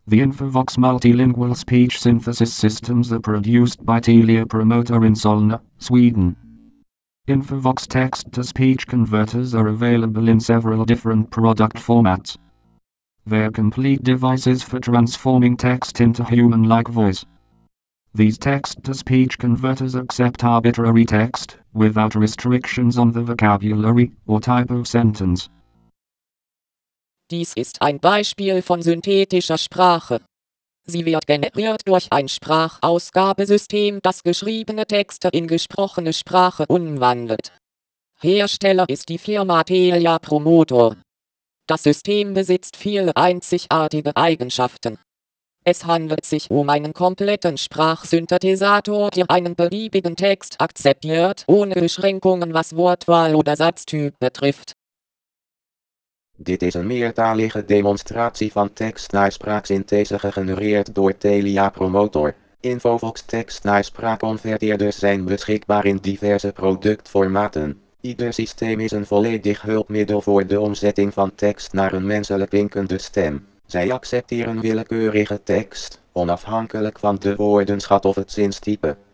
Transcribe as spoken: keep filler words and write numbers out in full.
The Infovox multilingual speech synthesis systems are produced by Telia Promoter in Solna, Sweden. Infovox text-to-speech converters are available in several different product formats. They're complete devices for transforming text into human-like voice. These text-to-speech converters accept arbitrary text, without restrictions on the vocabulary or type of sentence. Dies ist ein Beispiel von synthetischer Sprache. Sie wird generiert durch ein Sprachausgabesystem, das geschriebene Texte in gesprochene Sprache umwandelt. Hersteller ist die Firma Telia Promotor. Das System besitzt viele einzigartige Eigenschaften. Es handelt sich um einen kompletten Sprachsynthetisator, der einen beliebigen Text akzeptiert, ohne Beschränkungen was Wortwahl oder Satztyp betrifft. Dit is een meertalige demonstratie van tekst-naspraaksynthese gegenereerd door Telia Promotor. Infovox tekst-naspraakconverteerders zijn beschikbaar in diverse productformaten. Ieder systeem is een volledig hulpmiddel voor de omzetting van tekst naar een menselijk klinkende stem. Zij accepteren willekeurige tekst, onafhankelijk van de woordenschat of het zinstype.